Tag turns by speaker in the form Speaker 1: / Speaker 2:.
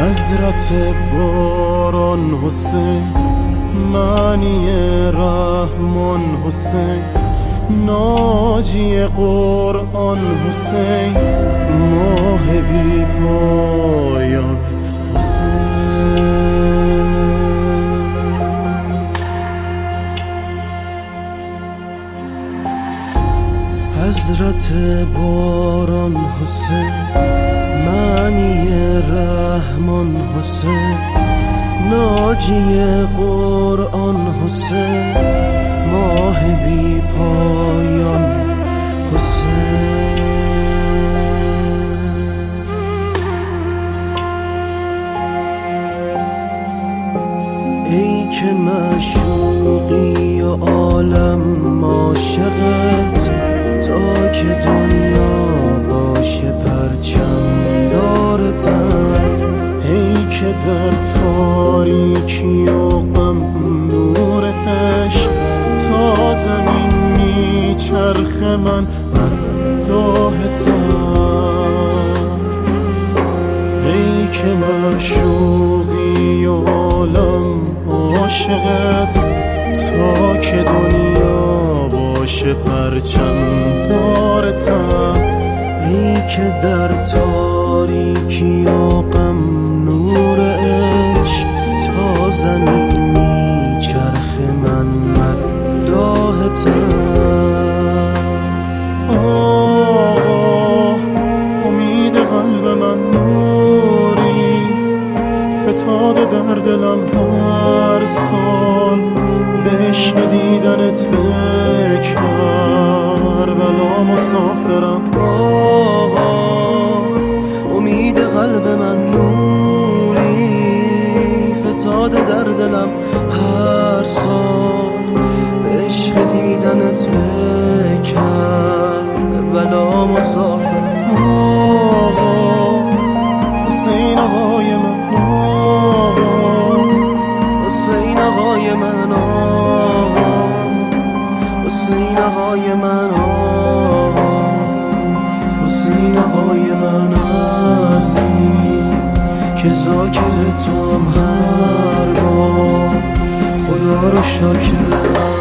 Speaker 1: حضرت باران حسین، معنی رحمان حسین، ناجی قرآن حسین، ماه بی پایان حسین. حضرت باران حسین، معنی رحمان حسین، ناجی قرآن حسین، ماه بی پایان حسین. ای که معشوقی و عالم عاشقت، تا که دنیا باشه پرچم دارتم. ای که در تاریکی و غم نور عشق، تا زمین میچرخ من مداحتم. ای که معشوقی و عالم عاشقت، تا که دنیا باشه پرچم دارتم. ای که در تاریکی و غم نور عشق، تا زمین میچرخ من مداحتم. آقا امید قلب من نوری، فتاده در دلم هر سال. به عشق دیدنت به کربلا مسافرم. آقا امید قلب من نوری، فتاده در دلم هر سال. به عشق دیدنت به کربلا مسافرم. آقا حسین آقای من، آقا حسین آقای من، آقا حسین آقای من، آقا حسین آقای من هستی که ذاکر تو هم هر بار. خدا رو شاکرم.